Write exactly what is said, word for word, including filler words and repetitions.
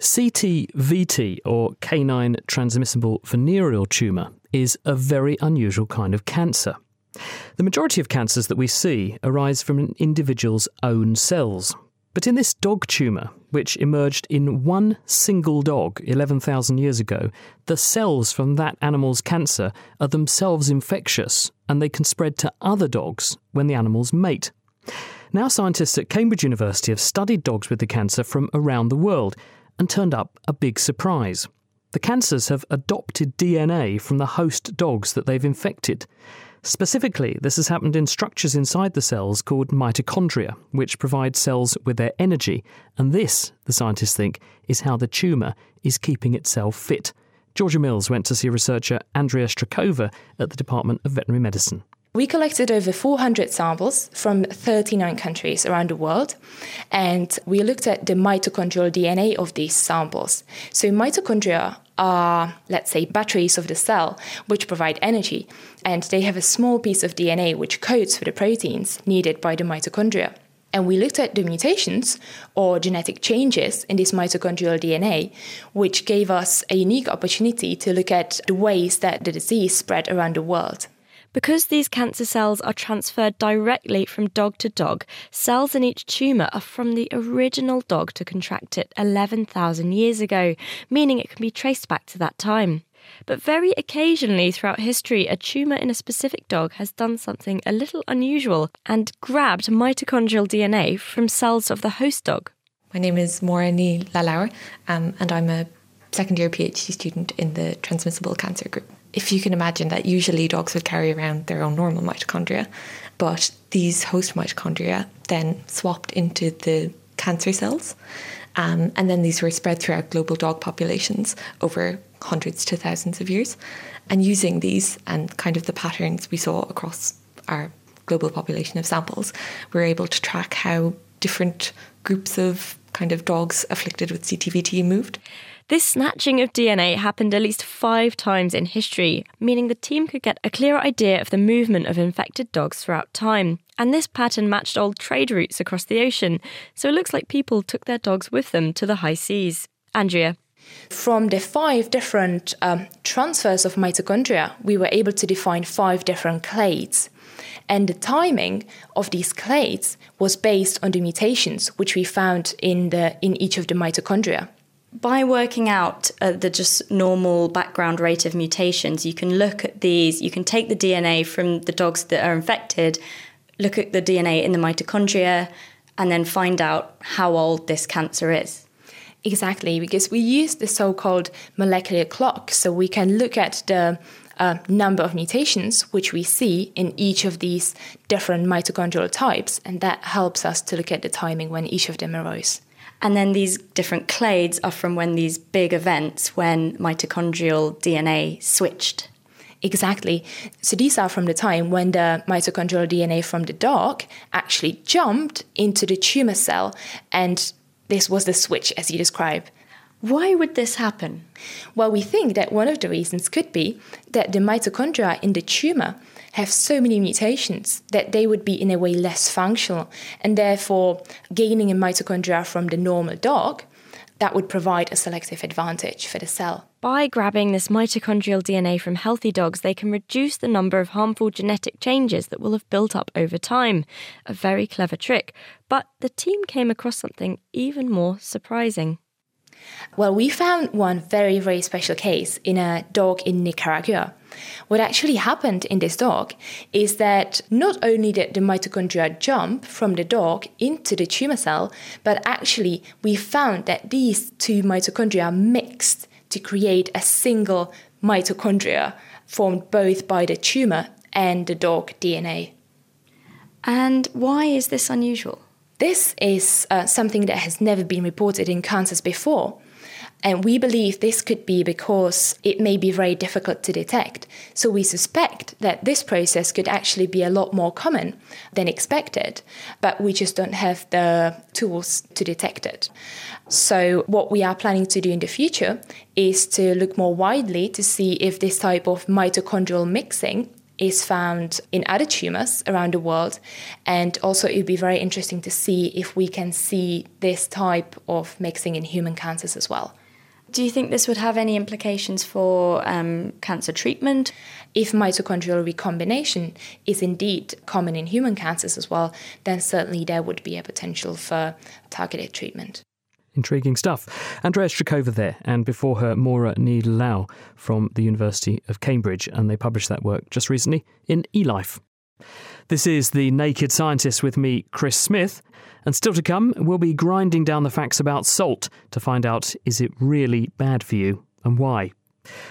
C T V T, or canine transmissible venereal tumour, is a very unusual kind of cancer. The majority of cancers that we see arise from an individual's own cells. But in this dog tumour, which emerged in one single dog eleven thousand years ago, the cells from that animal's cancer are themselves infectious, and they can spread to other dogs when the animals mate. Now scientists at Cambridge University have studied dogs with the cancer from around the world and turned up a big surprise. The cancers have adopted D N A from the host dogs that they've infected. Specifically, this has happened in structures inside the cells called mitochondria, which provide cells with their energy. And this, the scientists think, is how the tumour is keeping itself fit. Georgia Mills went to see researcher Andrea Strakova at the Department of Veterinary Medicine. We collected over four hundred samples from thirty-nine countries around the world, and we looked at the mitochondrial D N A of these samples. So mitochondria are, let's say, batteries of the cell which provide energy, and they have a small piece of D N A which codes for the proteins needed by the mitochondria. And we looked at the mutations or genetic changes in this mitochondrial D N A, which gave us a unique opportunity to look at the ways that the disease spread around the world. Because these cancer cells are transferred directly from dog to dog, cells in each tumour are from the original dog to contract it eleven thousand years ago, meaning it can be traced back to that time. But very occasionally throughout history, a tumour in a specific dog has done something a little unusual and grabbed mitochondrial D N A from cells of the host dog. My name is Maura Ní Lalauer, um, and I'm a second year PhD student in the transmissible cancer group. If you can imagine that usually dogs would carry around their own normal mitochondria, but these host mitochondria then swapped into the cancer cells, um, and then these were spread throughout global dog populations over hundreds to thousands of years. And using these and kind of the patterns we saw across our global population of samples, we were able to track how different groups of kind of dogs afflicted with C T V T moved. This snatching of D N A happened at least five times in history, meaning the team could get a clearer idea of the movement of infected dogs throughout time. And this pattern matched old trade routes across the ocean, so it looks like people took their dogs with them to the high seas. Andrea. From the five different um, transfers of mitochondria, we were able to define five different clades. And the timing of these clades was based on the mutations which we found in the in each of the mitochondria. By working out uh, the just normal background rate of mutations, you can look at these, you can take the D N A from the dogs that are infected, look at the D N A in the mitochondria, and then find out how old this cancer is. Exactly, because we use the so-called molecular clock, so we can look at the uh, number of mutations which we see in each of these different mitochondrial types, and that helps us to look at the timing when each of them arose. And then these different clades are from when these big events, when mitochondrial D N A switched. Exactly. So these are from the time when the mitochondrial D N A from the dog actually jumped into the tumour cell, and this was the switch, as you describe. Why would this happen? Well, we think that one of the reasons could be that the mitochondria in the tumour have so many mutations that they would be in a way less functional, and therefore gaining a mitochondria from the normal dog, that would provide a selective advantage for the cell. By grabbing this mitochondrial D N A from healthy dogs, they can reduce the number of harmful genetic changes that will have built up over time. A very clever trick. But the team came across something even more surprising. Well, we found one very, very special case in a dog in Nicaragua. What actually happened in this dog is that not only did the mitochondria jump from the dog into the tumour cell, but actually we found that these two mitochondria mixed to create a single mitochondria formed both by the tumour and the dog D N A. And why is this unusual? This is uh, something that has never been reported in cancers before. And we believe this could be because it may be very difficult to detect. So we suspect that this process could actually be a lot more common than expected, but we just don't have the tools to detect it. So what we are planning to do in the future is to look more widely to see if this type of mitochondrial mixing is found in other tumours around the world. And also it would be very interesting to see if we can see this type of mixing in human cancers as well. Do you think this would have any implications for um, cancer treatment? If mitochondrial recombination is indeed common in human cancers as well, then certainly there would be a potential for targeted treatment. Intriguing stuff. Andrea Strakova there, and before her, Maura Ni-Lau from the University of Cambridge, and they published that work just recently in eLife. This is The Naked Scientist with me, Chris Smith, and still to come, we'll be grinding down the facts about salt to find out, is it really bad for you and why?